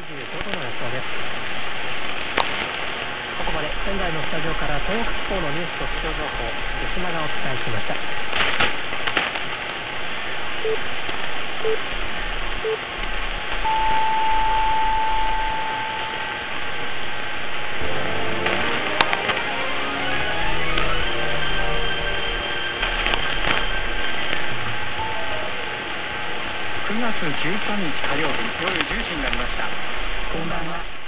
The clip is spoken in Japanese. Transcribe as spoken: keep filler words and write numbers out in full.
じゅうごどの予想です。ここまで仙台のスタジオから東北地方のニュースと気象情報、吉間がお伝えしました。 くがつじゅうさんにち火曜日夜じゅうじになりました。こんばんは。